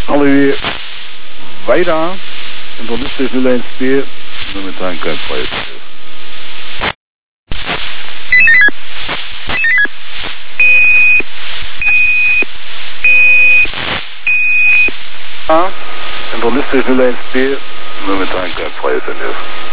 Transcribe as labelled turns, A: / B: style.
A: Halleluja. Weiter. Interniste 01B. Momentan kein freies Verkehr. Interniste 01B. Momentan kein freies Verkehr.